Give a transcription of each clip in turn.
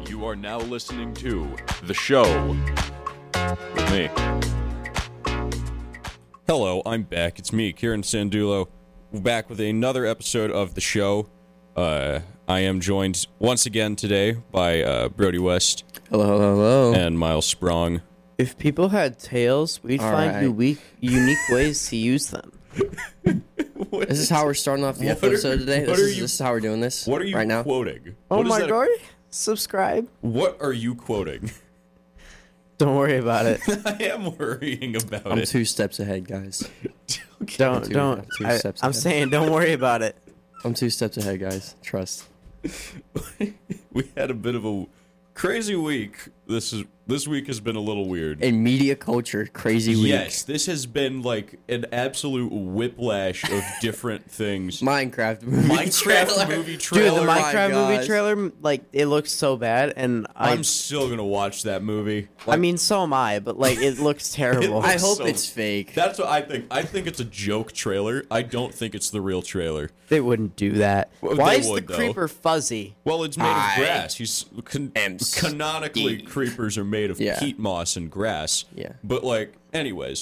You are now listening to The Show with me. Hello, I'm back. It's me, Kieran Sandulo, back with another episode of The Show. I am joined once again today by Brody West. Hello. And Miles Sprong. If people had tails, we'd find unique ways to use them. This is how we're starting off the episode today. This is how we're doing this. What are you right now? quoting? Oh my god! Subscribe. What are you quoting? Don't worry about it. I am worrying about it. I'm 2 steps ahead, guys. Don't. I'm saying, don't worry about it. I'm 2 steps ahead, guys. Trust. We had a bit of a crazy week. This week has been a little weird. In media culture, crazy week. Yes, this has been like an absolute whiplash of different things. Minecraft movie trailer. Movie trailer. Dude, the Minecraft movie trailer, like, it looks so bad, and I'm still gonna watch that movie. I mean, so am I, but like, it looks terrible. I hope it's fake. That's what I think. I think it's a joke trailer. I don't think it's the real trailer. They wouldn't do that. Well, Why they is would, the creeper fuzzy? Well, it's made of grass. He's canonically, Steve. creepers are made of peat moss and grass. Yeah. But like, anyways,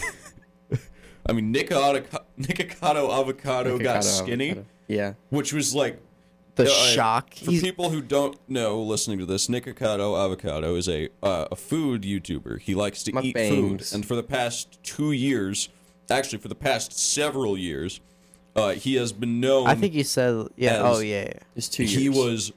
I mean, Nikocado Avocado got skinny. Avocado. Yeah. Which was like The shock. For people who don't know, listening to this, Nikocado Avocado is a food YouTuber. He likes to eat food, and for the past 2 years, actually for the past several years, he has been known. I think you said, yeah. It's 2 years. He was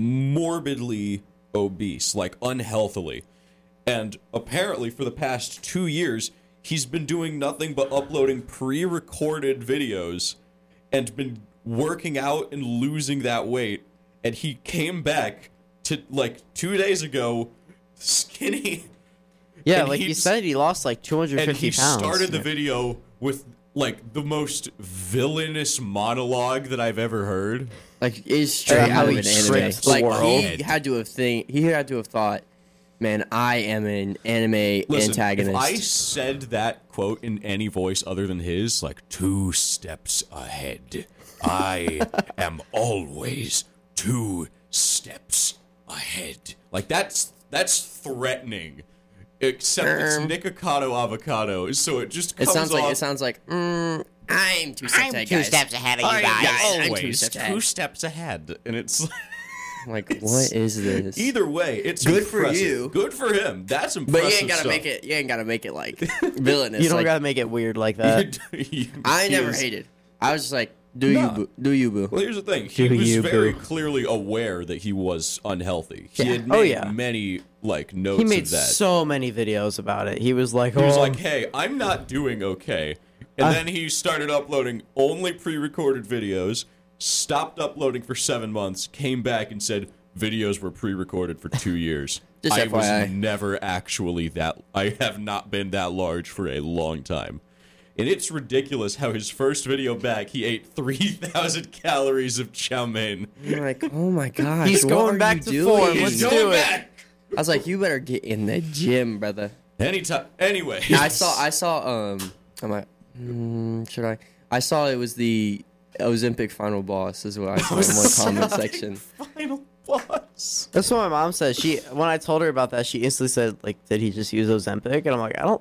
morbidly obese, like unhealthily, and apparently for the past 2 years, he's been doing nothing but uploading pre-recorded videos, and been working out and losing that weight, and he came back to like 2 days ago skinny. Yeah, like you said, he lost like 250 and he pounds. Started the video with like the most villainous monologue that I've ever heard. Like, it's straight out of an anime. Like, world. he had to have thought, man, I am an anime antagonist. If I said that quote in any voice other than his, like 2 steps ahead. I am always 2 steps ahead. Like that's threatening. Except it's Nikocado Avocado, so it just comes off. It sounds like I'm 2 steps ahead, two steps ahead of you guys. Always 2 steps ahead, and it's like, what is this? Either way, it's good impressive. for you. Good for him. That's impressive. But you ain't gotta stuff. make it. You ain't gotta make it like villainous. You don't like, gotta make it weird like that. I never hated. I was just like, do you boo? Well, here's the thing. He was very clearly aware that he was unhealthy. He had made many like notes He made of that. so many videos about it. He was like, hey, I'm not doing okay. And then he started uploading only pre-recorded videos, stopped uploading for 7 months, came back and said videos were pre-recorded for 2 years. Just I FYI. was never actually that. I have not been that large for a long time. And it's ridiculous how his first video back, he ate 3,000 calories of chow mein. You're like, oh my gosh, he's going back to form. Let's do it. I was like, you better get in the gym, brother. Anyway, I saw. I'm like, should I? I saw it was the Ozempic final boss. Is what I saw in one comment section. Final boss. That's what my mom said. When I told her about that, she instantly said, like, did he just use Ozempic? And I'm like, No,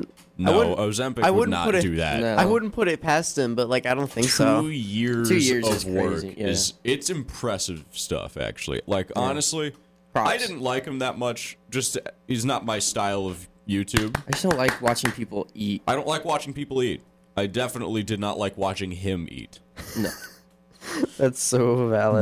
Ozempic would not do that. No. I wouldn't put it past him, but like, I don't think so. 2 years, 2 years of is work crazy, yeah. it's impressive stuff, actually. Like, honestly, Props. I didn't like him that much. Just he's not my style of YouTube. I just don't like watching people eat. I don't like watching people eat. I definitely did not like watching him eat. No. That's so valid.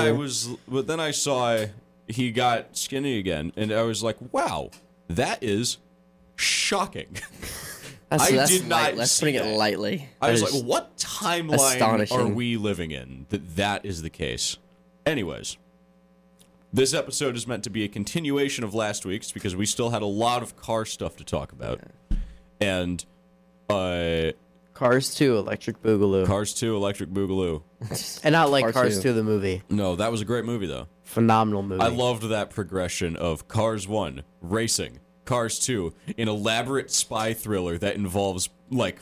But then I saw he got skinny again, and I was like, wow, that is shocking. Let's putting it lightly. I was like, what timeline astonishing. are we living in that is the case? Anyways, this episode is meant to be a continuation of last week's because we still had a lot of car stuff to talk about. And Cars 2, Electric Boogaloo. Cars 2, Electric Boogaloo. And not like Cars Cars 2. 2, the movie. No, that was a great movie, though. Phenomenal movie. I loved that progression of Cars 1, racing, Cars 2, an elaborate spy thriller that involves, like,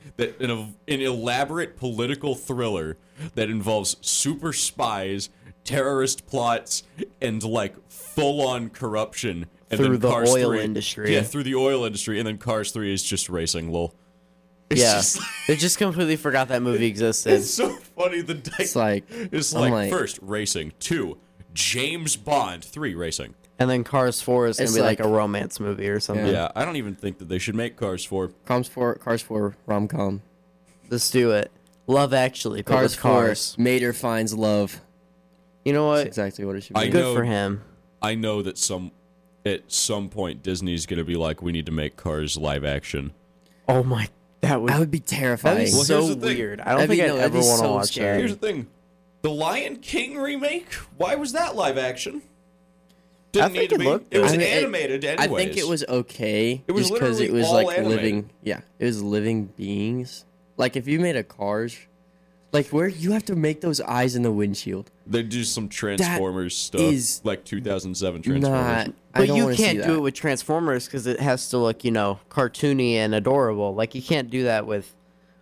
an elaborate political thriller that involves super spies terrorist plots and like full-on corruption. And Through then the Cars oil 3 industry. Yeah, through the oil industry. And then Cars 3 is just racing, lol. It's Yeah, just- they just completely forgot that movie existed. it's so funny. It's like, It's I'm like, like- first, racing. 2, James Bond. 3, racing. And then Cars 4 is gonna It's be like like- a romance movie or something. Yeah, I don't even think that they should make Cars 4. Cars 4 rom-com. Let's do it. Love Actually. but Cars with 4, Cars. Mater finds love. You know That's what? exactly what it should be. I Good know- for him. I know that at some point Disney's going to be like, we need to make Cars live action. Oh my, that would That would be that'd terrifying. be Well, so here's the thing. weird. I don't That'd be- think no, I'd that'd ever be want to so watch scary. Here's that. the thing. The Lion King remake, why was that live action? Didn't think need to it be. looked It was I mean, animated anyways. I think it was okay. It was just because it literally was all like animated. living. Yeah, it was living beings. Like if you made a Cars, like where you have to make those eyes in the windshield. They do some Transformers stuff, is like 2007 Transformers. Not. I But don't you wanna see can't do that. it with Transformers because it has to look, cartoony and adorable. Like you can't do that with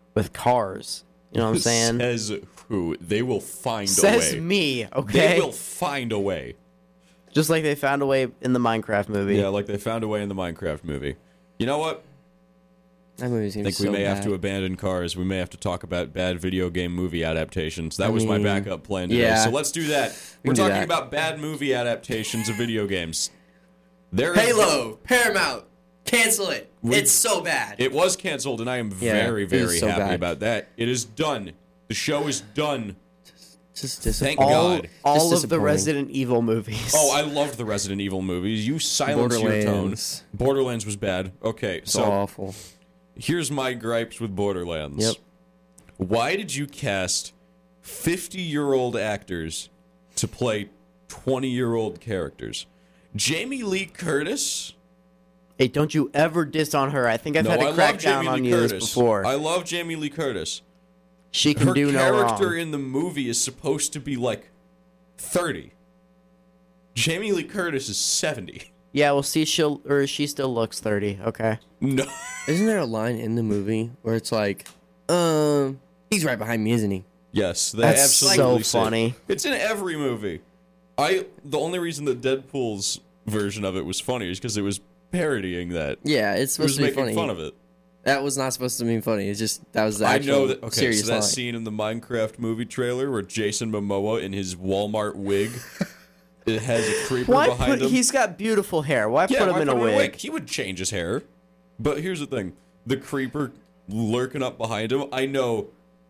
Cars. You know what I'm saying? Says who? They will find Says a way. me. Okay. They will find a way. Just like they found a way in the Minecraft movie. Yeah, like they found a way in the Minecraft movie. You know what? That movie's I gonna be think so we may have bad. to abandon Cars. We may have to talk about bad video game movie adaptations. That was my mean, backup plan today. yeah. So let's do that. We We're can do talking that. about bad movie adaptations of video games. There is- Halo, Paramount, cancel it. It's so bad. It was canceled, and I am Yeah, very, it is very so happy bad. about that. It is done. The show is done. Just Thank disappointing. all God. all Just of the disappointing. Resident Evil movies. Oh, I loved the Resident Evil movies. You silence your tone. Borderlands. Borderlands was bad. Okay, It's so awful. here's my gripes with Borderlands. Yep. Why did you cast 50-year-old actors to play 20-year-old characters? Jamie Lee Curtis? Hey, don't you ever diss on her. I think I've had I to crack love down Jamie on Lee you Curtis. this before. I love Jamie Lee Curtis. She can Her do no character wrong. in the movie is supposed to be like 30. Jamie Lee Curtis is 70. Yeah, well, see, she still looks 30. Okay. No. Isn't there a line in the movie where it's like, he's right behind me, isn't he? Yes, they That's absolutely so say- funny. It's in every movie. The only reason that Deadpool's version of it was funny is because it was parodying that. Yeah, it's It supposed was to be making funny. fun of it. That was not supposed to be funny. It's just that was the I actual know that. Okay, serious so that line. scene in the Minecraft movie trailer where Jason Momoa in his Walmart wig, it has a creeper Why behind put? him. He's got beautiful hair. Why put him why in a wig? He would change his hair. But here's the thing: the creeper lurking up behind him. I know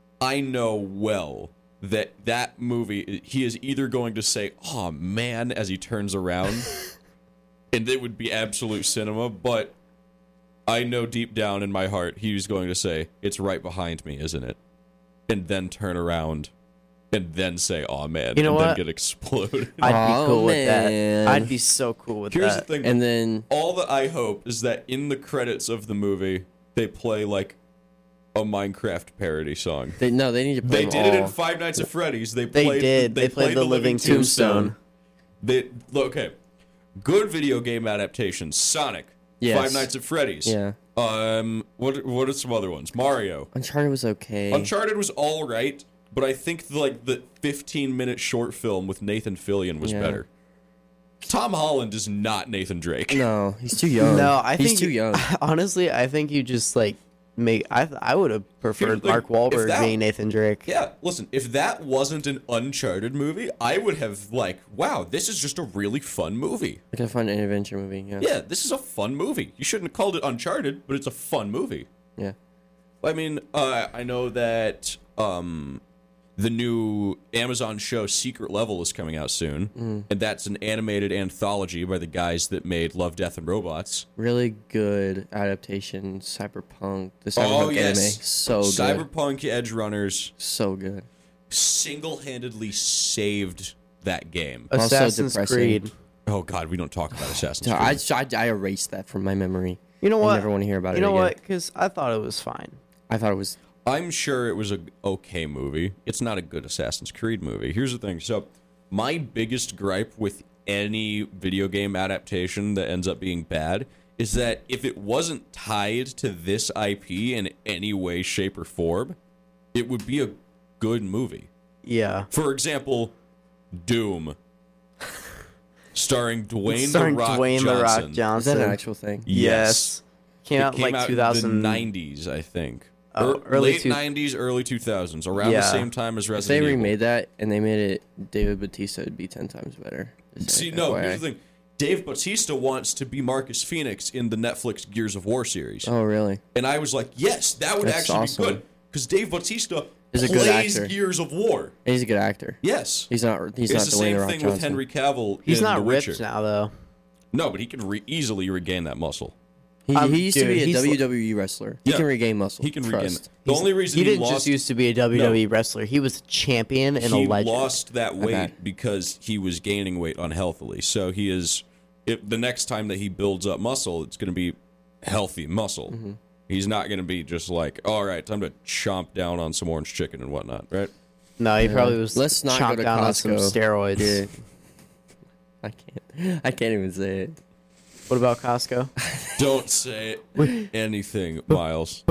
well that movie. He is either going to say, "Oh man," as he turns around, and it would be absolute cinema. But I know deep down in my heart he's going to say, "It's right behind me, isn't it?" And then turn around, and then say, "Oh man," You know and what? then get exploded. I'd Oh, be cool with man. that. I'd be so cool with Here's that. the thing. And then All that I hope is that in the credits of the movie, they play like a Minecraft parody song. they need to They play them did it in all. Five Nights at Freddy's. They They played. did. They played the Living Tombstone. Okay, good video game adaptations. Sonic. Yes. Five Nights at Freddy's. Yeah. What are some other ones? Mario. Uncharted was okay. Uncharted was all right, but I think the 15-minute short film with Nathan Fillion was Yeah. better. Tom Holland is not Nathan Drake. No, he's too young. No, I he's think too young. Honestly, I think you just like make. I would have Here's preferred the thing, Mark if Wahlberg that- being Nathan Drake. Yeah, listen, if that wasn't an Uncharted movie, I would have wow, this is just a really fun movie. Like a fun adventure movie. Yeah. Yeah, this is a fun movie. You shouldn't have called it Uncharted, but it's a fun movie. Yeah. I mean, I know that the new Amazon show Secret Level is coming out soon, and that's an animated anthology by the guys that made Love, Death, and Robots. Really good adaptation. Cyberpunk. The Oh, Cyberpunk yes. anime. So good. Cyberpunk Edge Runners So good. single-handedly saved that game. Also Assassin's depressing. Creed. Oh God, we don't talk about Assassin's So Creed. I erased that from my memory. You know I what? never want to hear about it You know again. what? Because I thought it was fine. I thought it was. I'm sure it was a okay movie. It's not a good Assassin's Creed movie. Here's the thing. So, my biggest gripe with any video game adaptation that ends up being bad is that if it wasn't tied to this IP in any way, shape, or form, it would be a good movie. Yeah. For example, Doom. Starring Dwayne Starring The Rock Dwayne Johnson. The Rock Is Johnson. that an actual thing? Yes. Came It out came like out 2000. in the 90s, I think. Oh, early late two- 90s, early 2000s, around the Yeah. same time as If they Resident Evil. remade that and they made it David Bautista, it'd be 10 times better. Just See, saying, no, FYI. here's the thing. Dave Bautista wants to be Marcus Phoenix in the Netflix Gears of War series. Oh, really? And I was like, yes, that would That's actually awesome. be good. Because Dave Bautista He's a good plays actor. Gears of War. And he's a good actor. Yes. He's not. He's It's not the Dwayne same The Rock thing Johnson. with Henry Cavill He's in not The ripped Witcher. now though. No, but he can easily regain that muscle. He used to Dude, be a he's WWE wrestler. He Yeah. can regain muscle. He can regain Trust. it. The only reason He he didn't lost just used to be a WWE wrestler. He was a champion and a he legend. lost that weight Okay. because he was gaining weight unhealthily. So he is the next time that he builds up muscle, it's going to be healthy muscle. Mm-hmm. He's not going to be just like, all right, time to chomp down on some orange chicken and whatnot, right? No, he probably was Let's not go chomped to down on some Costco. steroids. Yeah. I can't even say it. What about Costco? Don't say anything, Miles.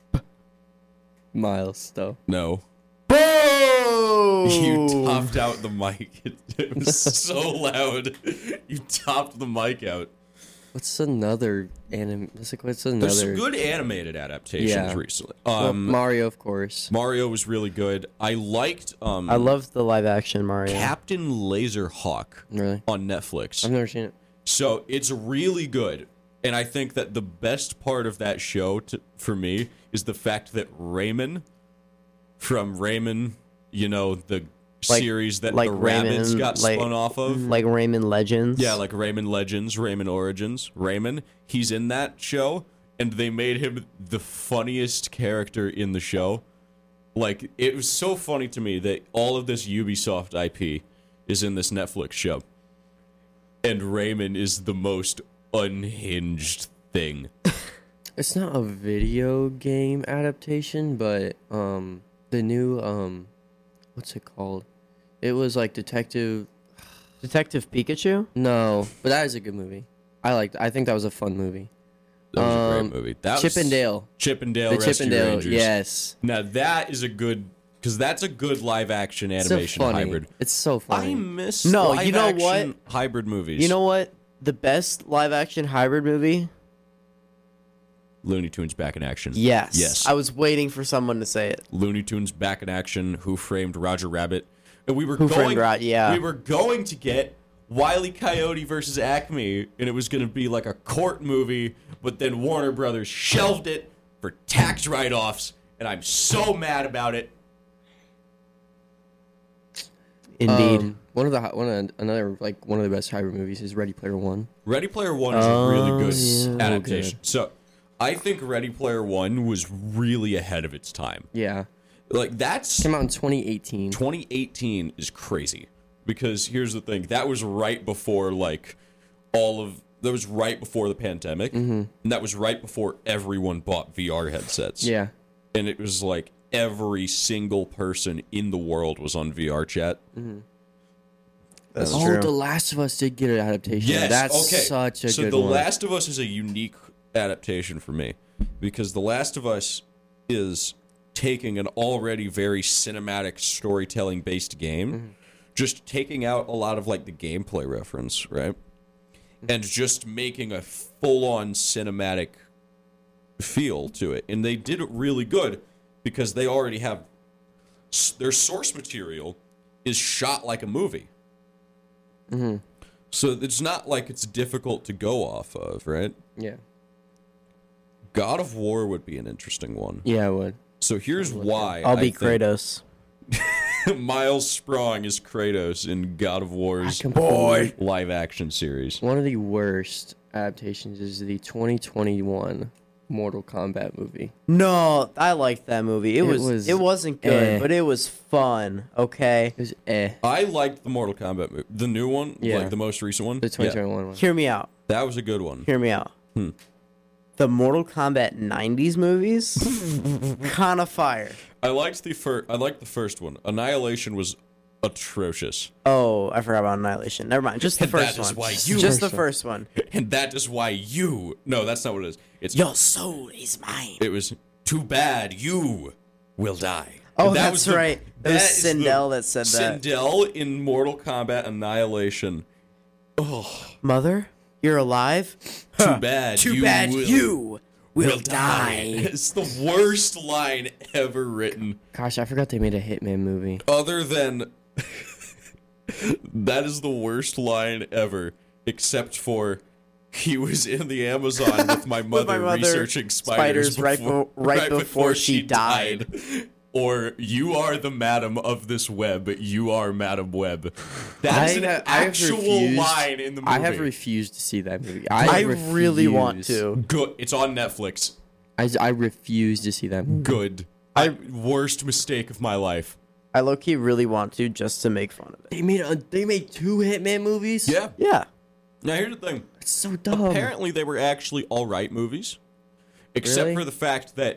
Miles, though. No. Boom! You topped out the mic. It was so loud. You topped the mic out. What's another anime? What's There's another? some good animated adaptations Yeah. recently. Well, Mario, of course. Mario was really good. I liked I love the live action Mario. Captain Laserhawk Really? on Netflix. I've never seen it. So it's really good. And I think that the best part of that show for me is the fact that Rayman from Rayman, you know, the Like- series that like the rabbits Rayman, got like- spun off of. Like Rayman Legends. Yeah, like Rayman Legends, Rayman Origins, Rayman. He's in that show, and they made him the funniest character in the show. Like, it was so funny to me that all of this Ubisoft IP is in this Netflix show. And Rayman is the most unhinged thing. It's not a video game adaptation, but the new what's it called? It was like Detective Pikachu. No, but that is a good movie. I think that was a fun movie. That was a great movie. That Chip and Dale. Chip and Dale The Rescue Chip and Dale. Rangers. Yes. Now that is a good, because that's a good live action It's so animation funny. hybrid. It's so funny. I miss No, live you know action what? hybrid movies. You know what? The best live action hybrid movie? Looney Tunes back in action. Yes. Yes. I was waiting for someone to say it. Looney Tunes back in action. Who Framed Roger Rabbit? And we were Who going. Framed yeah. We were going to get Wile E. Coyote versus Acme, and it was going to be like a court movie. But then Warner Brothers shelved it for tax write-offs, and I'm so mad about it. Indeed. one of the best hybrid movies is Ready Player One. Ready Player One is a really good yeah. adaptation. So I think Ready Player One was really ahead of its time. Yeah, Like that's came out in 2018. 2018 is crazy because here's the thing, that was right before that was right before the pandemic, and that was right before everyone bought VR headsets. Yeah, And it was like every single person in the world was on VR chat. That's oh, true. The Last of Us did get an adaptation. Yes, That's okay. such a so good The one. Last of Us is a unique adaptation for me because The Last of Us is taking an already very cinematic storytelling based game, just taking out a lot of like the gameplay reference, right? And just making a full on cinematic feel to it. And they did it really good because they already have their source material is shot like a movie. So it's not like it's difficult to go off of, right? Yeah, God of War would be an interesting one. yeah, I would. So here's why I'll be I think Kratos. Miles Sprong is Kratos in God of War's Boy. live action series. One of the worst adaptations is the 2021 Mortal Kombat movie. No, I liked that movie. It wasn't good, but it was fun. Okay, It was eh. I liked the Mortal Kombat movie. The new one, Yeah. like the most recent one. The 2021 one. hear me out. That was a good one. Hear me out. The Mortal Kombat 90s movies, kind of fire. I liked the first one. Annihilation was atrocious. Oh, I forgot about Annihilation. Never mind. Just the And first that is one. why you- Just the first one. And that is why you... No, that's not what it is. It's Your soul is mine. It was too bad you will die. Oh, That that's was the- right. It was that is the- Sindel that said that. Sindel in Mortal Kombat Annihilation. Oh, Mother, you're alive? too bad. Too bad you will die. It's the worst line ever written. Gosh, I forgot they made a Hitman movie. Other than that is the worst line ever, except for he was in the Amazon with my mother, researching spiders right before she died. Or you are the madam of this web, you are Madam Web. That is an actual line in the movie. I have refused to see that movie. I really want to. Good. It's on Netflix. I refuse to see that movie. Good. Worst mistake of my life. I low-key really want to, just to make fun of it. They made 2 Hitman movies? Yeah. Yeah. Now here's the thing. It's so dumb. Apparently they were actually all right movies, except Really? for the fact that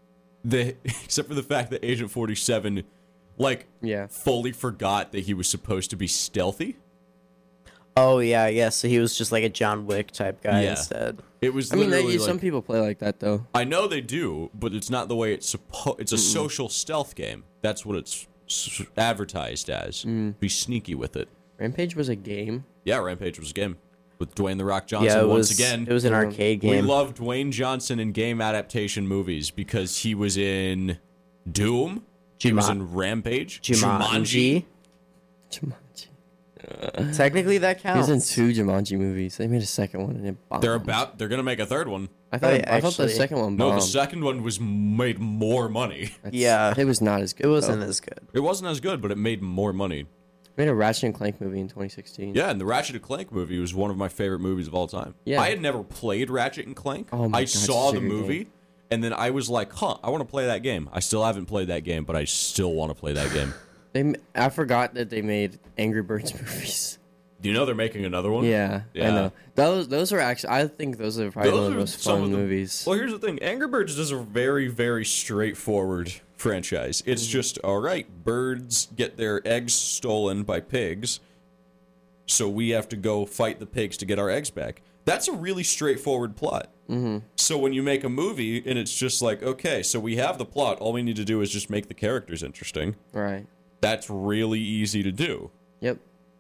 Agent 47 fully forgot that he was supposed to be stealthy. Oh, yeah. So he was just like a John Wick type guy Yeah. instead. It was I mean, literally some people play like that, though. I know they do, but it's not the way it's supposed. It's a social stealth game. That's what it's advertised as. Be sneaky with it. Rampage was a game. Yeah, Rampage was a game with Dwayne the Rock Johnson Yeah, it once was, again. It was an arcade game. We love Dwayne Johnson in game adaptation movies because he was in Doom. He was in Rampage. Jumanji. Jumanji. Technically, that He counts. was in 2 Jumanji movies. They made a second one and it bombed. They're gonna make a third one. I thought the actually- second one No, bombed. the second one was made more money. Yeah. It was not as good. It wasn't though. as good. It wasn't as good, but it made more money. They made a Ratchet and Clank movie in 2016. Yeah, and the Ratchet and Clank movie was one of my favorite movies of all time. Yeah. I had never played Ratchet and Clank. Oh my I God, saw such a the good movie, game. and then I was like, I want to play that game. I still haven't played that game, but I still want to play that game. I forgot that they made Angry Birds movies. Do you know they're making another one? Yeah, I know. Those are actually. I think those are probably one of the most fun movies. Well, here's the thing. Angry Birds is a very, very straightforward franchise. It's just, all right, birds get their eggs stolen by pigs, so we have to go fight the pigs to get our eggs back. That's a really straightforward plot. Mm-hmm. So when you make a movie and it's just like, okay, so we have the plot, all we need to do is just make the characters interesting. Right. That's really easy to do. Yep.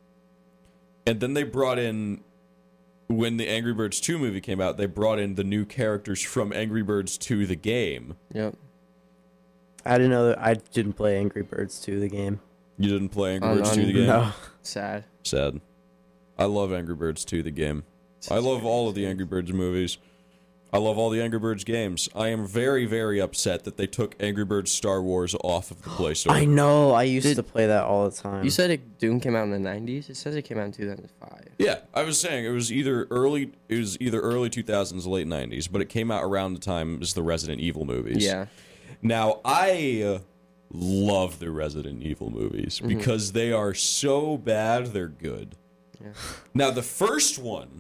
And then they brought in, when the Angry Birds 2 movie came out, they brought in the new characters from Angry Birds 2 the game. Yep. I didn't know that. I didn't play Angry Birds 2, the game. You didn't play Angry Birds 2 the game? No. Sad. Sad. I love Angry Birds 2 the game. I love all of the Angry Birds movies. I love all the Angry Birds games. I am very, very upset that they took Angry Birds Star Wars off of the Play Store. I know. I used to play that all the time. You said Doom came out in the 90s. It says it came out in 2005. Yeah, I was saying it was either early 2000s, late 90s, but it came out around the time as the Resident Evil movies. Yeah. Now, I love the Resident Evil movies because they are so bad, they're good. Yeah. Now, the first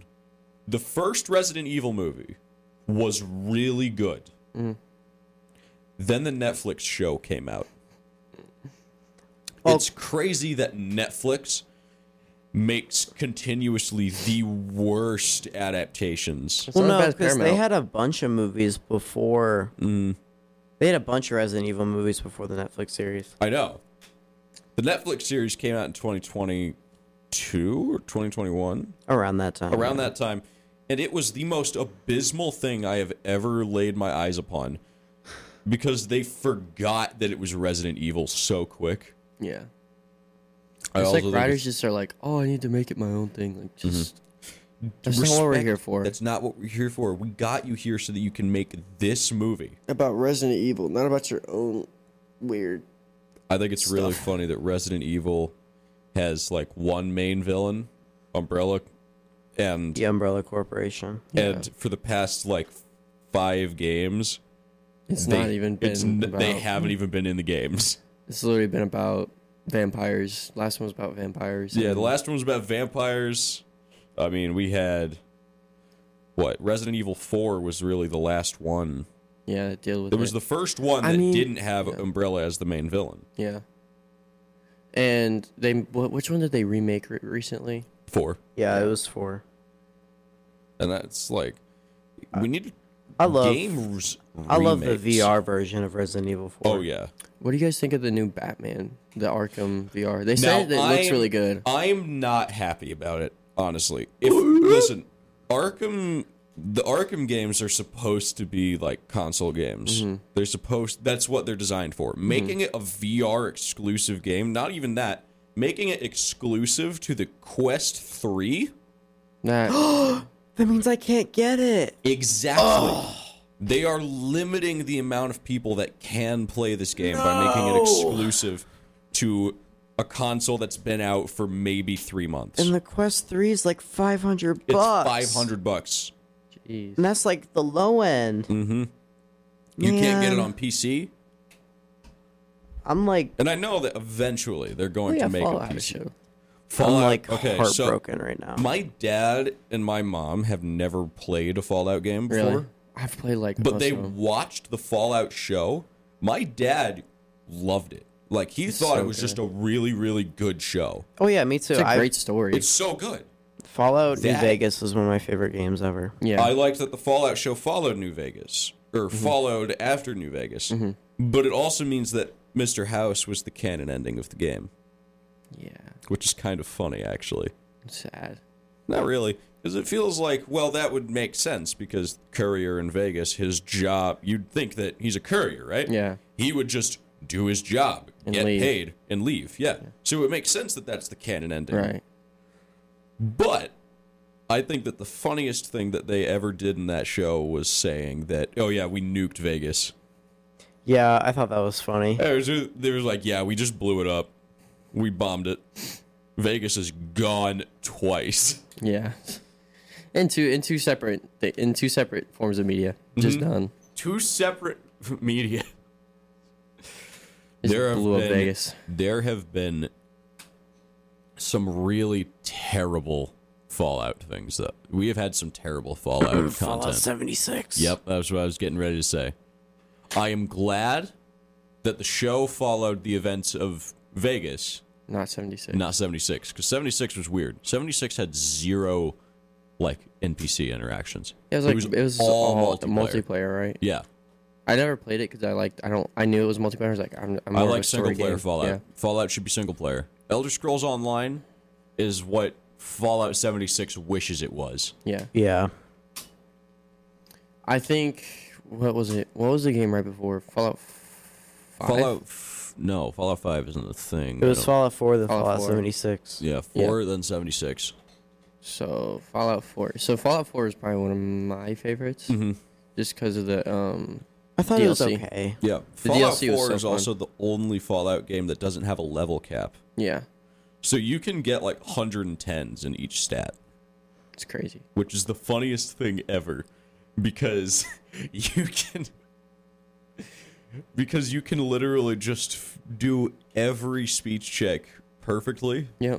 Resident Evil movie was really good. Then the Netflix show came out. Well- It's crazy that Netflix makes continuously the worst adaptations. It's Well, not no, as bad as because they Paramount. had a bunch of movies before. They had a bunch of Resident Evil movies before the Netflix series. I know. The Netflix series came out in 2022 or 2021. Around that time. Around that time. And it was the most abysmal thing I have ever laid my eyes upon. Because they forgot that it was Resident Evil so quick. Yeah. I It's also like think writers just are like, oh, I need to make it my own thing. Like, just that's not what we're respect- here for. That's not what we're here for. We got you here so that you can make this movie. about Resident Evil, not about your own weird. I think it's really funny that Resident Evil has like one main villain, Umbrella, and The Umbrella Corporation. and for the past like 5 games, It's they, not even been. About, they haven't even been in the games. It's literally been about vampires. Last one was about vampires. Yeah, and- the last one was about vampires. I mean, we had Resident Evil 4 was really the last one. Yeah, deal with It was the first one I that mean, didn't have Umbrella as the main villain. Yeah. And which one did they remake recently? 4. Yeah, it was 4. And that's like, we need to I love games. I love the remakes- VR version of Resident Evil 4. Oh yeah. What do you guys think of the new Batman, the Arkham VR? They Now, said it looks really good. I'm not happy about it, honestly. Listen, the Arkham games are supposed to be like console games. That's what they're designed for. Making it a VR exclusive game, not even that, making it exclusive to the Quest 3? That That means I can't get it. Exactly. They are limiting the amount of people that can play this game by making it exclusive to a console that's been out for maybe 3 months. And the Quest 3 is like $500. It's $500. jeez. And that's like the low end. You can't get it Man. on PC. I'm like And I know that eventually they're going yeah, to make Fallout a had a PC. show. Fallout, I'm like okay, heartbroken right now. So my dad and my mom have never played a Fallout game before, Really? I've played like but most they of them. watched the Fallout show. My dad loved it. Like he thought so it was good. just a really, really good show. Oh yeah, me too. It's a great story. It's so good. Fallout New That- Vegas was one of my favorite games ever. Yeah. I liked that the Fallout show followed New Vegas, or followed after New Vegas. But it also means that Mr. House was the canon ending of the game, yeah. which is kind of funny, actually. Sad. Not really, because it feels like, well, that would make sense because courier in Vegas, his job, you'd think that he's a courier, right? Yeah. He would just do his job, And get leave. paid, and leave. Yeah. So it makes sense that that's the canon ending. Right. But I think that the funniest thing that they ever did in that show was saying that, oh yeah, we nuked Vegas. Yeah, I thought that was funny. They was like, yeah, we just blew it up. We bombed it. Vegas is gone twice. Yeah. In two separate forms of media. Just done. Two separate media. Just blew up Vegas. There have been some really terrible Fallout things. Though we have had some terrible Fallout Fallout content. 76. Yep, that's what I was getting ready to say. I am glad that the show followed the events of Vegas, Not 76. not 76, because 76 was weird. 76 had zero, like, NPC interactions. It was all multiplayer, right? Yeah, I never played it because I knew it was multiplayer. I was like, I'm I more of like a story single player game. Fallout. Yeah. Fallout should be single player. Elder Scrolls Online is what Fallout 76 wishes it was. Yeah. Yeah. I think what was it? What was the game right before Fallout 5? No, Fallout 5 isn't a thing. It was I don't- Fallout 4, then Fallout Fallout 4. 76. Yeah, 4, then 76. So Fallout 4. So Fallout 4 is probably one of my favorites, just because of the I thought it was DLC. okay. Yeah, The Fallout DLC was 4 so is fun. also the only Fallout game that doesn't have a level cap. yeah, So you can get like 110s in each stat, it's crazy. which is the funniest thing ever because you can literally just do every speech check perfectly. Yep.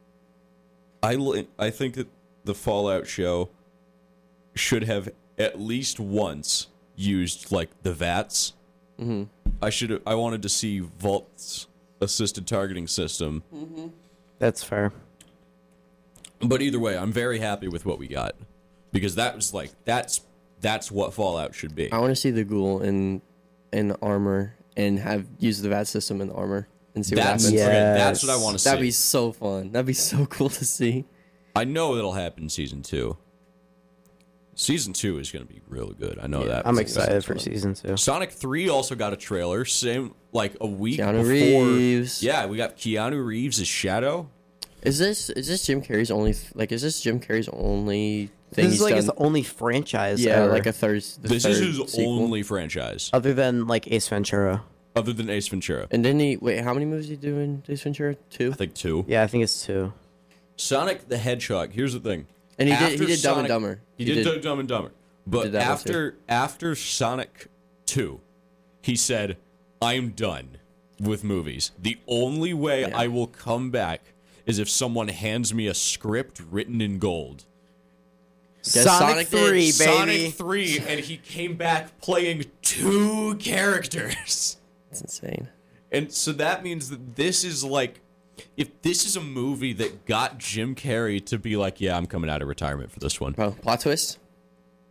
I think that the Fallout show should have at least once used like the VATS. I wanted to see Vault's assisted targeting system. That's fair. But either way, I'm very happy with what we got because that was like that's what Fallout should be. I want to see the ghoul in armor and have use the VAT system in the armor and see what That's happens. Yeah. that's what I want to see. That'd be so fun. That'd be so cool to see. I know it'll happen in season 2. Season 2 is going to be real good. I know that. I'm for a excited fact. for season 2. Sonic 3 also got a trailer, same like a week Keanu before. Reeves. Yeah, we got Keanu Reeves as Shadow. Is this Jim Carrey's only is this Jim Carrey's only thing This he's is like done? his only franchise Yeah, ever, like a third. This is his only franchise other than like Ace Ventura. other than Ace Ventura. And then how many movies did he do in Ace Ventura? 2. I think 2. Yeah, I think it's 2. Sonic the Hedgehog. Here's the thing. And he After did Dumb and Sonic- Dumber. He did Dumb and Dumber. But did that one after Sonic 2, he said, "I'm done with movies. The only way Yeah. I will come back is if someone hands me a script written in gold." Guess Sonic 3, baby. Sonic 3, and he came back playing 2 characters. It's insane. And so that means that this is like, if this is a movie that got Jim Carrey to be like, yeah, I'm coming out of retirement for this one. Bro, plot twist.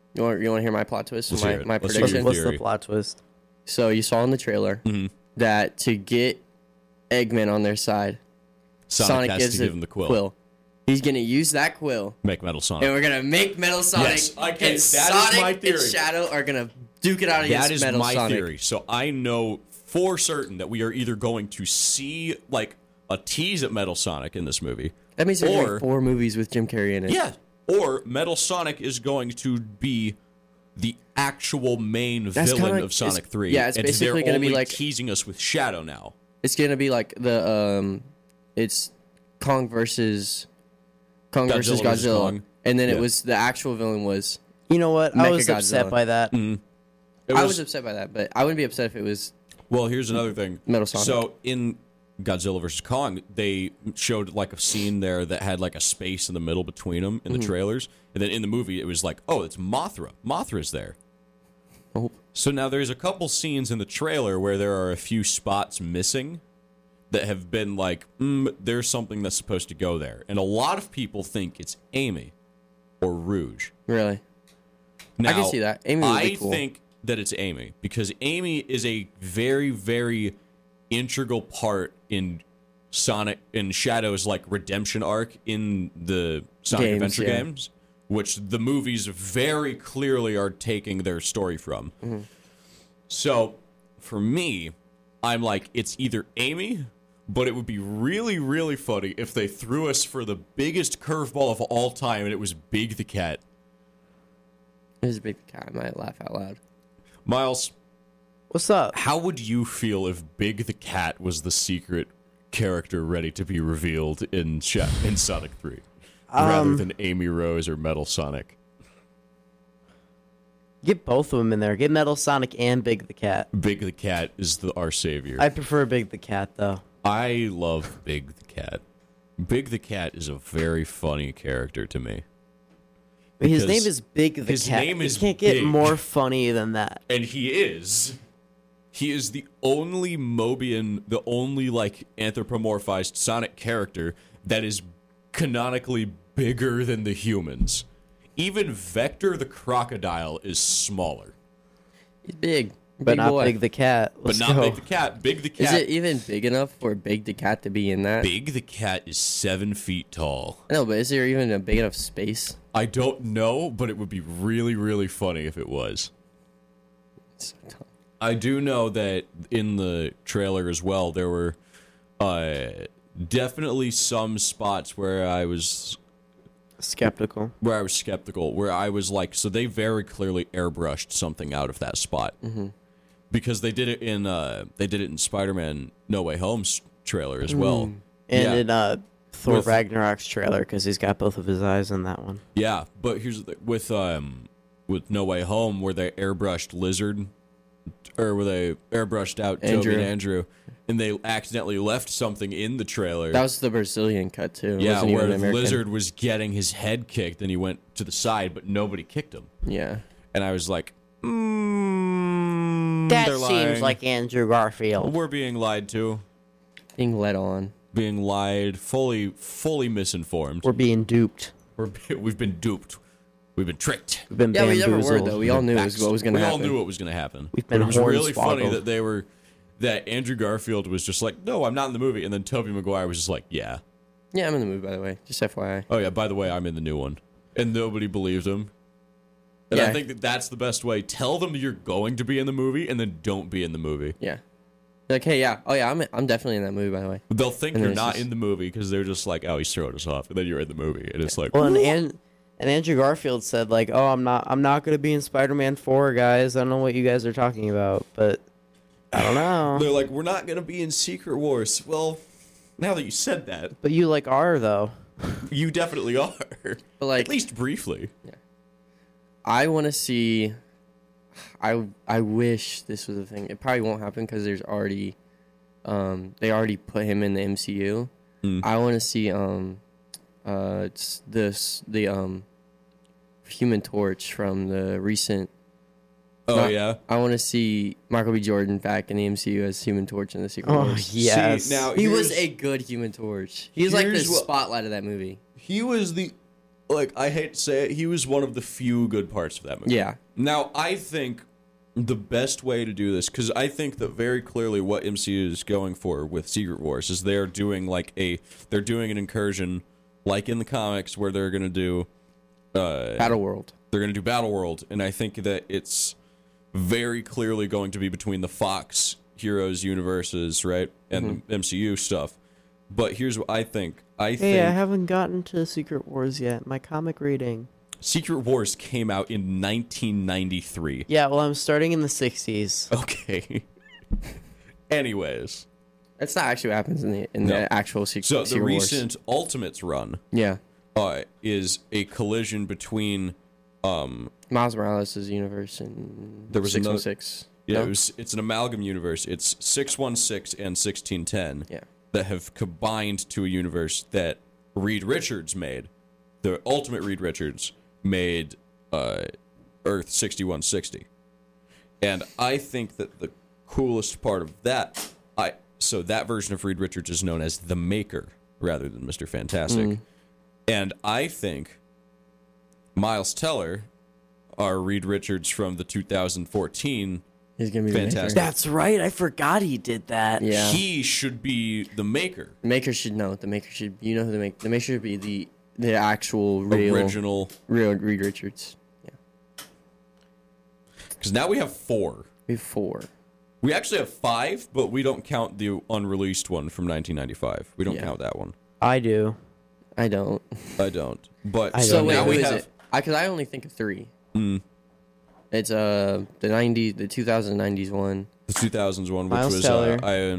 You want to hear my plot twist? Let's hear it. My Let's hear your prediction. What's the theory. plot twist? So you saw in the trailer that to get Eggman on their side, Sonic has gives to give a him the quill. He's gonna use that quill, Make Metal Sonic. and we're gonna make Metal Sonic. Yes, okay, and that is Sonic my theory. and Shadow are gonna duke it out against That is Metal my Sonic. theory. So I know for certain that we are either going to see like a tease at Metal Sonic in this movie. That means there's Or- gonna be 4 movies with Jim Carrey in it. Yeah. Or Metal Sonic is going to be the actual main That's villain kinda- of Sonic it's- 3. yeah, it's and basically they're gonna be only like- teasing us with Shadow now. It's gonna be like the it's Kong versus Godzilla versus Godzilla, Kong. and then Yeah. it was the actual villain was. You know what? I was Mechagodzilla. upset by that. I was upset by that, but I wouldn't be upset if it was. Well, here's another thing. Metal Sonic. So in Godzilla vs. Kong, they showed like a scene there that had like a space in the middle between them in the trailers. And then in the movie, it was like, oh, it's Mothra. Mothra's there. Oh, So now there's a couple scenes in the trailer where there are a few spots missing that have been like, there's something that's supposed to go there. And a lot of people think it's Amy or Rouge. really? Now, I can see that. Amy would be cool. I think that it's Amy because Amy is a very, very integral part in Shadow's like redemption arc in the Sonic Games, Adventure yeah. games, which the movies very clearly are taking their story from. Mm-hmm. So for me, I'm like, it's either Amy, but it would be really, really funny if they threw us for the biggest curveball of all time and it was Big the Cat. It was a big cat. I might laugh out loud. Miles, What's up? how would you feel if Big the Cat was the secret character ready to be revealed in Sonic 3, rather than Amy Rose or Metal Sonic? Get both of them in there. Get Metal Sonic and Big the Cat. Big the Cat is our savior. I prefer Big the Cat though. I love Big the Cat. Big the Cat is a very funny character to me. His Because name is Big the his Cat. name is You can't get Big. more funny than that. And he is the only Mobian, the only like anthropomorphized Sonic character that is canonically bigger than the humans. Even Vector the crocodile is smaller. He's big, But big not boy. Big the Cat. But Let's not go. Big the Cat. Big the Is Cat. it even big enough for Big the Cat to be in that? Big the Cat is 7 feet tall. No, but is there even a big enough space? I don't know, but it would be really, really funny if it was. It's so dumb. I do know that in the trailer as well, there were definitely some spots where I was Skeptical. skeptical, where I was like, so they very clearly airbrushed something out of that spot. Because they did it in Spider-Man No Way Home's trailer as well. And Yeah. in Thor With- Ragnarok's trailer, because he's got both of his eyes in that one. Yeah, but here's the thing. With No Way Home, where they airbrushed Lizard, or where they airbrushed out Toby Andrew. and Andrew, and they accidentally left something in the trailer. That was the Brazilian cut too. It yeah, wasn't where even the American. Lizard was getting his head kicked, and he went to the side, but nobody kicked him. Yeah. And I was like, That they're seems lying. like Andrew Garfield. We're being lied to, Being led on. being lied, fully misinformed. We're being duped. We've been duped. We've been tricked. We've been Yeah, we never were bamboozled. though. We all knew what was going to We happen. all knew what was going to happen. We've been But it was really funny hornswoggled. that Andrew Garfield was just like, no, I'm not in the movie, and then Tobey Maguire was just like, yeah. Yeah, I'm in the movie by the way. Just FYI. Oh yeah, by the way, I'm in the new one, and nobody believed him. And I Yeah. think that that's the best way. Tell them you're going to be in the movie, and then don't be in the movie. Yeah. Like, hey, yeah. Oh yeah, I'm definitely in that movie by the way. They'll think And you're then it's not just- in the movie because they're just like, oh, he's throwing us off, and then you're in the movie, and it's like, Well, and Andrew Garfield said like, "Oh, I'm not going to be in Spider-Man 4, guys. I don't know what you guys are talking about, but I don't know." they're like, we're not going to be in Secret Wars. Well, now that you said that, But you like are though. you definitely are. But like, At least briefly. I want to see. I wish this was a thing. It probably won't happen because there's already, they already put him in the MCU. I want to see it's the Human Torch from the recent. Oh Not- yeah. I want to see Michael B. Jordan back in the MCU as Human Torch in the Secret Oh Wars. yes. See, now He was here's- a good Human Torch. He was like the here's what- spotlight of that movie. He was the like, I hate to say it, he was one of the few good parts of that movie. Yeah. Now, I think the best way to do this, because I think that very clearly what MCU is going for with Secret Wars is they're doing an incursion, like in the comics, where they're going to do Battle World. They're going to do Battle World, and I think that it's very clearly going to be between the Fox Heroes universes, right, and the MCU stuff. But here's what I think. I haven't gotten to Secret Wars yet. My comic reading. Secret Wars came out in 1993. Yeah, well, I'm starting in the 60s. Okay. Anyways. That's not actually what happens in the actual Secret Wars. So the recent Ultimates run is a collision between Miles Morales' universe and there was 616. Yeah, it's an amalgam universe. It's 616 and 1610 that have combined to a universe that Reed Richards made. The Ultimate Reed Richards made Earth 6160. And I think that the coolest part of that, so that version of Reed Richards is known as the Maker rather than Mr. Fantastic. And I think Miles Teller, our Reed Richards from the 2014 He's gonna be Fantastic. the Maker. That's right. I forgot he did that. Yeah. He should be the Maker. The Maker should know. The Maker should, who the Maker should be the actual real Reed Richards. Yeah. Because now we have 4. We have 4. We actually have 5, but we don't count the unreleased one from 1995. We don't count that one. I do. I don't. I don't. But So wait, now who we is have. it? Because I only think of 3. It's the 2090s one. The 2000s one, which Miles was Teller.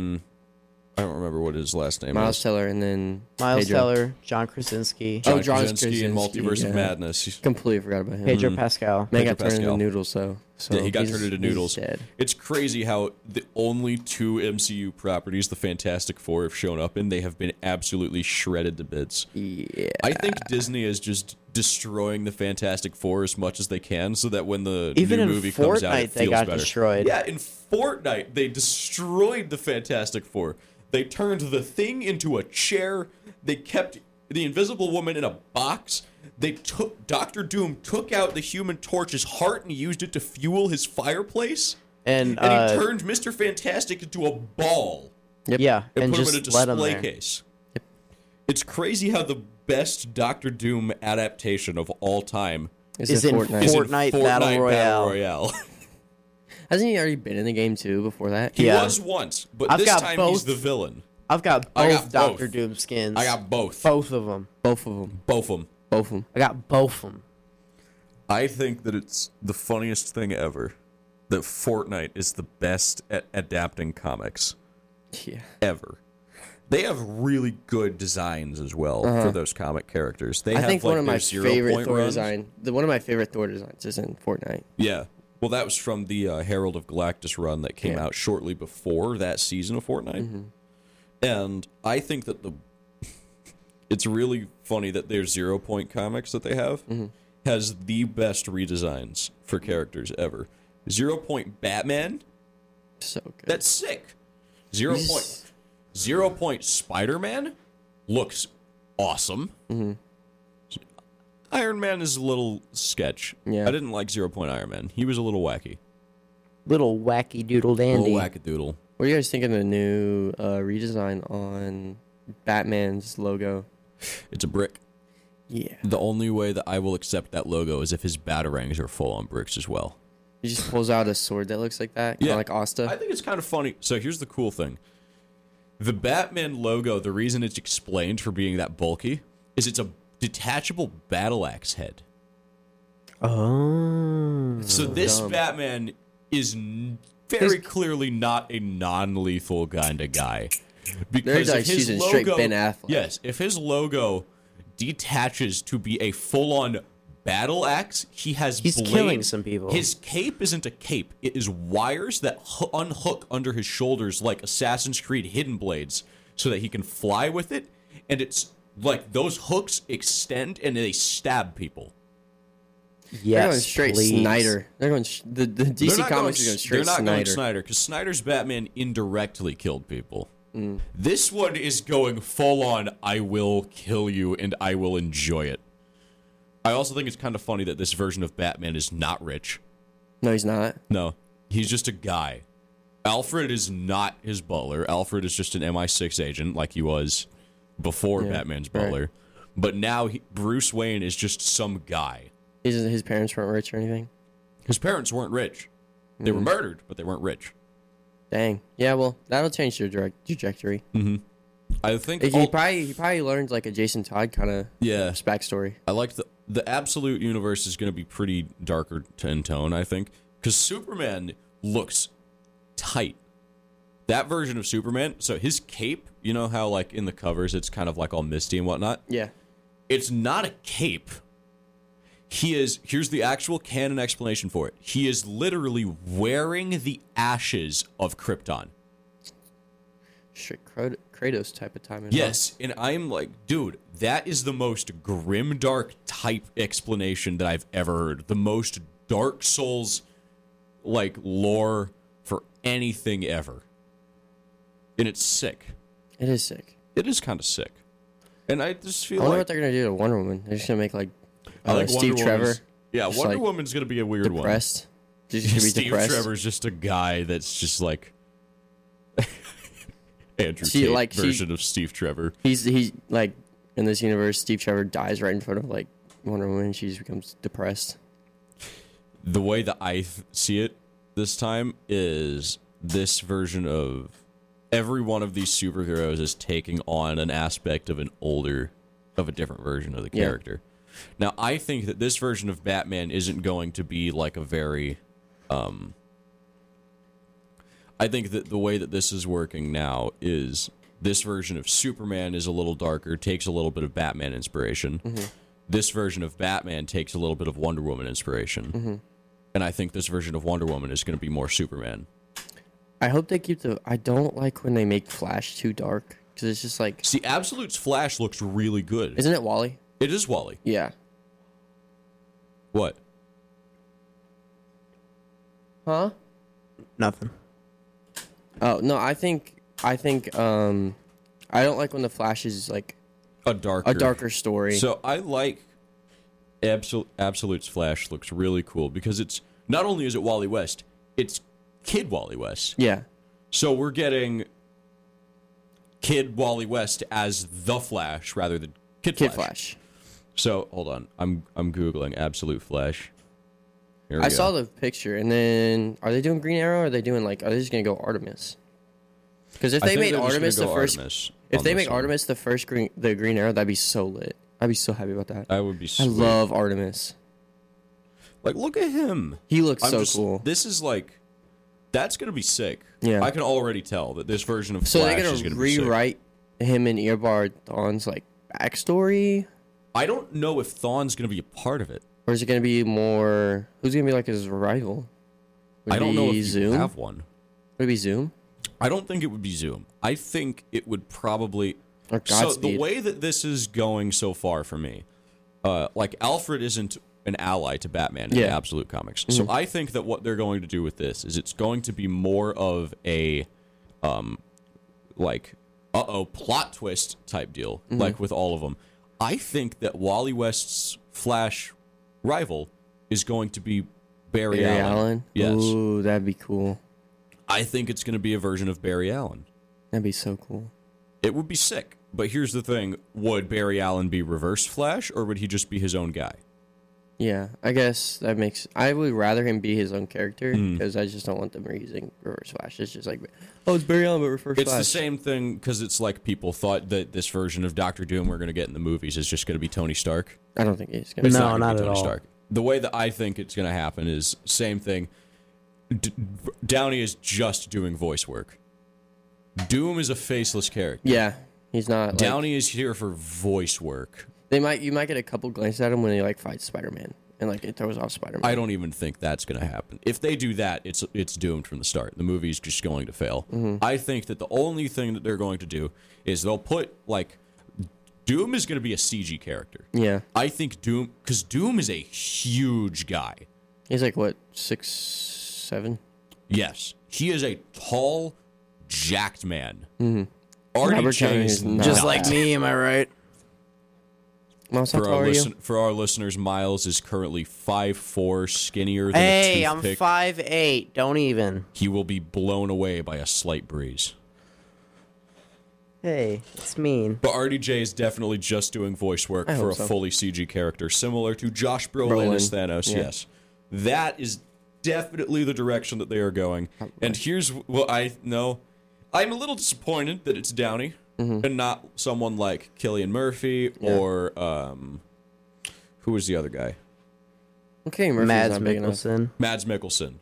I don't remember what his last name Miles is. Teller and then Miles Pedro. Teller, John Krasinski, John John Krasinski in Krasinski, Multiverse of yeah. Madness. Completely forgot about him. Pedro Pascal. Man Pedro got turned into Pascal. noodles, so Yeah, he got he's- turned into he's noodles. dead. It's crazy how the only 2 MCU properties the Fantastic Four have shown up in, they have been absolutely shredded to bits. Yeah. I think Disney is just destroying the Fantastic Four as much as they can so that when the Even new in movie comes out, it Fortnite, they feels got better. destroyed. Yeah, in Fortnite, they destroyed the Fantastic Four. They turned the Thing into a chair. They kept the Invisible Woman in a box. Dr. Doom took out the Human Torch's heart and used it to fuel his fireplace. And he turned Mr. Fantastic into a ball yeah, and and put him in a just let him display there. case. It's crazy how the best Doctor Doom adaptation of all time Is in Fortnite. is in Fortnite Battle Royale. Royale. Hasn't he already been in the game too before that? He Yeah. was once, but I've this got time both. he's the villain. I've got I both got Doctor both. Doom skins. I got both. both of them. Both of them. Both of them. Both of them. I got both of them. I think that it's the funniest thing ever that Fortnite is the best at adapting comics Yeah. ever. They have really good designs as well for those comic characters. They I have think like one of my their 0 favorite point Thor runs. one of my favorite Thor designs is in Fortnite. Yeah. Well, that was from the Herald of Galactus run that came out shortly before that season of Fortnite. And I think that it's really funny that their 0 point comics that they have has the best redesigns for characters ever. 0 point Batman, So good. that's sick. 0 point Spider-Man looks awesome. Iron Man is a little sketch. Yeah. I didn't like 0 point Iron Man. He was a little wacky. Little wacky doodle A dandy. little wackadoodle. What do you guys think of the new redesign on Batman's logo? It's a brick. Yeah. The only way that I will accept that logo is if his batarangs are full on bricks as well. He just pulls out a sword that looks like that, kind Yeah. of like Asta. I think it's kind of funny. So here's the cool thing. The Batman logo, the reason it's explained for being that bulky is it's a detachable battle axe head. Oh. So this dumb. Batman is very clearly not a non-lethal kind of guy. Because They're if like his using straight logo, Ben Affleck. yes, if his logo detaches to be a full-on battle axe, he has He's blades. killing some people. His cape isn't a cape; it is wires that unhook under his shoulders like Assassin's Creed hidden blades, so that he can fly with it. And it's like those hooks extend and they stab people. They're going Yes, straight please. Snyder. They're going the They're DC not Comics going, are going straight they're not Snyder. going Snyder because Snyder's Batman indirectly killed people. This one is going full on. I will kill you and I will enjoy it. I also think it's kind of funny that this version of Batman is not rich. No, he's not. No, he's just a guy. Alfred is not his butler. Alfred is just an MI6 agent like he was before Batman's butler. Right. But now Bruce Wayne is just some guy. His parents weren't rich or anything? His parents weren't rich. They were murdered, but they weren't rich. Dang. Yeah, well, that'll change their trajectory. I think... He probably learned like a Jason Todd kind of backstory. I like the Absolute universe is going to be pretty darker in tone, I think. Because Superman looks tight. That version of Superman, so his cape, you know how like in the covers it's kind of like all misty and whatnot? Yeah. It's not a cape. Here's the actual canon explanation for it. He is literally wearing the ashes of Krypton. Strict Kratos type of time. Yes, and I'm like, dude, that is the most grimdark type explanation that I've ever heard. The most Dark Souls like lore for anything ever. And it's sick. It is sick. It is kind of sick. And I just feel I wonder what they're going to do to Wonder Woman. They're just going to make like Steve Trevor. Yeah, Wonder Woman's going to be a weird depressed. one. Steve Trevor's just a guy that's just like Andrew Tate version of Steve Trevor. He's like in this universe, Steve Trevor dies right in front of like Wonder Woman and she just becomes depressed. The way that I see it this time is this version of every one of these superheroes is taking on an aspect of a different version of the character. Now, I think that this version of Batman isn't going to be like a very... I think that the way that this is working now is this version of Superman is a little darker, takes a little bit of Batman inspiration. Mm-hmm. This version of Batman takes a little bit of Wonder Woman inspiration. Mm-hmm. And I think this version of Wonder Woman is going to be more Superman. I hope they keep I don't like when they make Flash too dark, because it's just like... See, Absolute's Flash looks really good. Isn't it Wally? It is Wally. Yeah. What? Huh? Nothing. Oh, no, I think I don't like when the Flash is like a darker story. So I like Absolute's Flash looks really cool because it's not only is it Wally West, it's Kid Wally West. Yeah. So we're getting Kid Wally West as the Flash rather than Kid Flash. So hold on, I'm googling Absolute Flash. I saw the picture, and then are they doing Green Arrow? Or are they doing are they just gonna go Artemis? Because if they made Artemis the first, Artemis the first Green Arrow, that'd be so lit. I'd be so happy about that. I would be. Sweet. I love Artemis. Like, look at him. He looks so cool. This is like, that's gonna be sick. Yeah, I can already tell that this version of Flash is gonna be sick. So they're gonna rewrite him and Eobard Thawne's backstory. I don't know if Thawne's gonna be a part of it. Or is it going to be more... Who's going to be his rival? I don't know if Zoom? You have one. Would it be Zoom? I don't think it would be Zoom. I think it would probably... Or Godspeed. So the way that this is going so far for me, Alfred isn't an ally to Batman in the Absolute Comics. Mm-hmm. So I think that what they're going to do with this is it's going to be more of a, plot twist type deal, like with all of them. I think that Wally West's Flash... rival is going to be Barry Allen. Yes. Ooh, that'd be cool. I think it's going to be a version of Barry Allen. That'd be so cool. It would be sick. But here's the thing. Would Barry Allen be Reverse Flash, or would he just be his own guy? Yeah, I guess that makes... I would rather him be his own character, because I just don't want them reusing Reverse Flash. It's just it's Barry Allen, but Reverse Flash. It's the same thing, because it's like people thought that this version of Doctor Doom we're going to get in the movies is just going to be Tony Stark. I don't think he's going to be. No, not Tony at all. Stark. The way that I think it's going to happen is same thing. Downey is just doing voice work. Doom is a faceless character. Yeah, he's not. Downey is here for voice work. You might get a couple glances at him when he fights Spider-Man and it throws off Spider-Man. I don't even think that's going to happen. If they do that, it's doomed from the start. The movie's just going to fail. Mm-hmm. I think that the only thing that they're going to do is they'll put Doom is going to be a CG character. Yeah. I think Doom, because Doom is a huge guy. He's 6'7"? Yes. He is a tall, jacked man. Mm-hmm. RDJ is just like me, am I right? Miles, how tall are you? For our listeners, Miles is currently 5'4", skinnier than a Hey, I'm toothpick. 5'8". Don't even. He will be blown away by a slight breeze. Hey, it's mean. But RDJ is definitely just doing voice work I for a hope so. fully CG character, similar to Josh Brolin as Thanos. Yeah. Yes, that is definitely the direction that they are going. And here's what I know: I'm a little disappointed that it's Downey and not someone like Cillian Murphy or who was the other guy? Okay, Murphy's Mads not big enough. Mikkelsen. Mads Mikkelsen.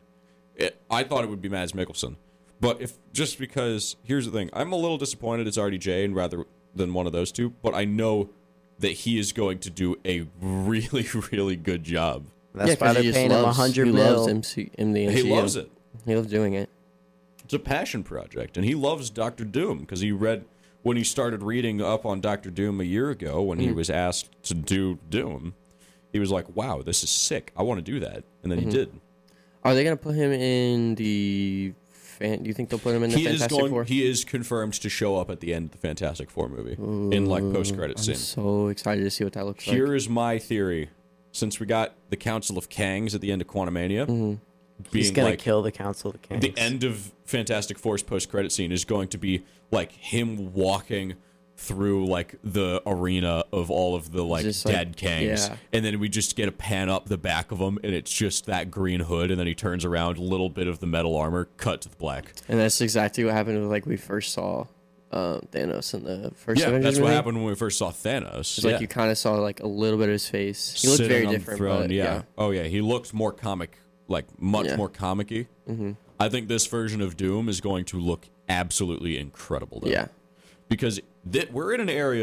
I thought it would be Mads Mikkelsen. But just because, here's the thing, I'm a little disappointed it's RDJ and rather than one of those two, but I know that he is going to do a really, really good job. That's why they're paying him 100 he mil. loves in the MCU. He loves it. He loves doing it. It's a passion project, and he loves Doctor Doom because when he started reading up on Doctor Doom a year ago when he was asked to do Doom, he was like, wow, this is sick. I want to do that. And then he did. Are they gonna put him in the? Do you think they'll put him in the Fantastic Four? He is confirmed to show up at the end of the Fantastic Four movie in like post-credit I'm scene. so excited to see what that looks like. Here is my theory. Since we got the Council of Kangs at the end of Quantumania, being He's gonna like kill the Council of Kings. the end of Fantastic Four's post-credit scene is going to be like him walking through like the arena of all of the like Just, dead Kangs, yeah. and then we just get a pan up the back of him, and it's just that green hood, and then he turns around, a little bit of the metal armor, cut to the black. And that's exactly what happened with like we first saw Thanos in the first Yeah, Avengers that's what movie. happened when we first saw Thanos. It's like you kind of saw like a little bit of his face. He looked Sitting very on the different. throne, But, yeah. Oh yeah, he looked more comic, like much Yeah. more comic-y. Mm-hmm. I think this version of Doom is going to look absolutely incredible. Though. Yeah. Because we're in an era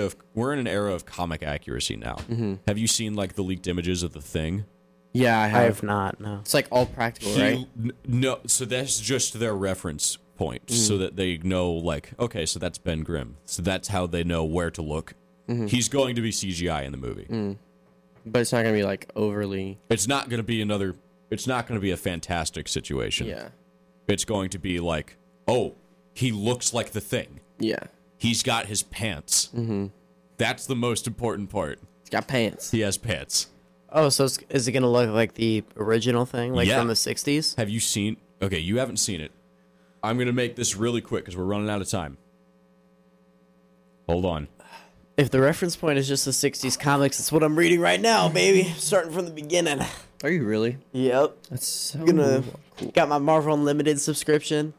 of comic accuracy now. Mm-hmm. Have you seen like the leaked images of the Thing? Yeah, I I have. have not. No. It's like all practical, right? No, so that's just their reference point, so that they know like, okay, so that's Ben Grimm, so that's how they know where to look. He's going to be CGI in the movie. But it's not gonna be like overly. It's not going to be It's not going to be a fantastic situation. Yeah. It's going to be like, oh, he looks like the Thing. Yeah. He's got his pants. Mm-hmm. That's the most important part. He's got pants. He has pants. Oh, so is it gonna look like the original thing, like Yeah. from the 60s? Have you seen? Okay, you haven't seen it. I'm going to make this really quick because we're running out of time. Hold on. If the reference point is just the 60s comics, it's what I'm reading right now, baby. Starting from the beginning. Are you really? Yep. That's so Gonna cool. got my Marvel Unlimited subscription.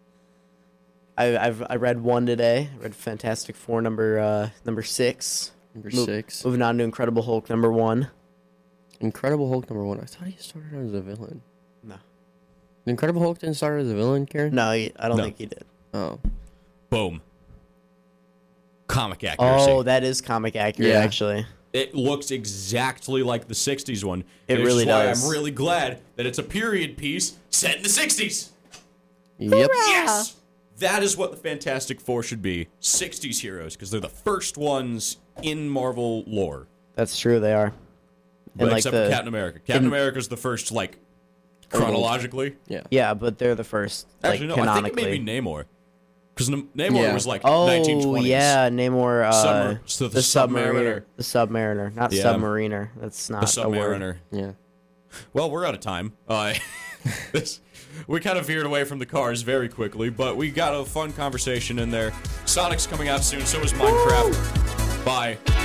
I read one today. I read Fantastic Four number 6. Number 6. Moving on to Incredible Hulk number 1. Incredible Hulk number 1. I thought he started out as a villain. No. The Incredible Hulk didn't start as a villain, Karen? No, I don't No. think he did. Oh. Boom. Comic accuracy. Oh, that is comic accurate, Yeah. actually. It looks exactly like the 60s one. It and really is why does. I'm really glad that it's a period piece set in the 60s. Yep. Yes! That is what the Fantastic Four should be. 60s heroes, because they're the first ones in Marvel lore. That's true, they are. But And like except the for Captain America. Captain America's the first, like, chronologically. Yeah. yeah, but they're the first. Actually, like, no, I think canonically. it may be Namor. Because Namor Yeah. was, like, Oh 1920s. yeah, Namor. So the the Submariner. The Submariner, not Yeah. Submariner. That's not The a word. Submariner. Yeah. Well, we're out of time. We kind of veered away from the cars very quickly, but we got a fun conversation in there. Sonic's coming out soon, so is Minecraft. Bye.